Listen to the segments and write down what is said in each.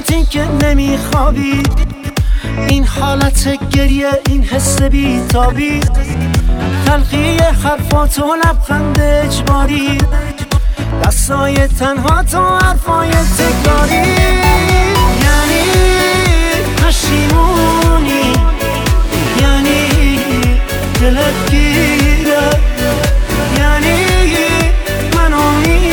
چشماتی که نمیخوابی، این حالت گریه، این حس بیتابی، تلخی حرفات و لبخند اجباری، دستای تنها تو حرفای تکراری. یعنی پشیمونی، یعنی دلت گیره، یعنی منو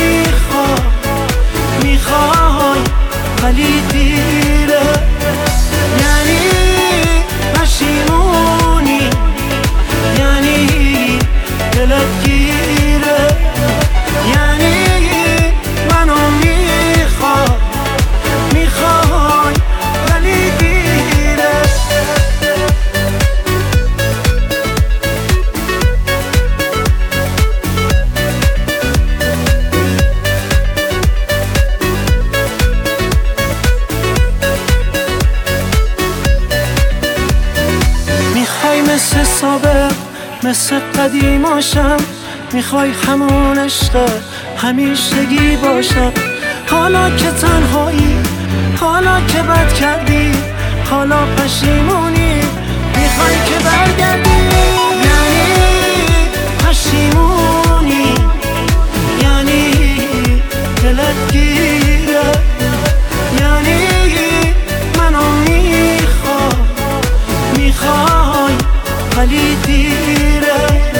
میخوای ولی دیره. یعنی پشیمونی، یعنی دلت گیره، یعنی منو میخوای ولی دیره. میخوای مثل سابق، مثل قدیماشم، میخوای همون عشق همیشگی باشم. حالا که تنهایی، حالا که بد کردی، حالا پشیمونی، میخوای که برگردی. یعنی پشیمونی، یعنی دلت گیره، یعنی منو میخوای ولی دیره.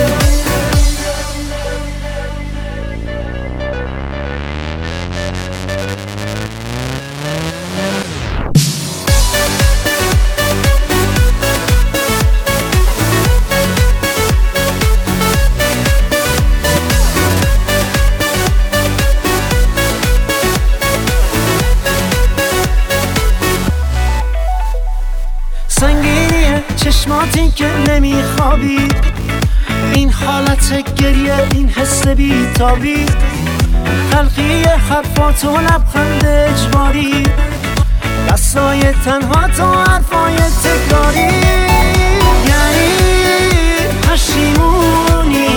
سنگینی چشماتی که نمیخوابی، این حالت گریه، این حس بیتابی، تلخی حرفات و لبخند اجباری، دستای تنها تو حرفای تکراری. یعنی پشیمونی،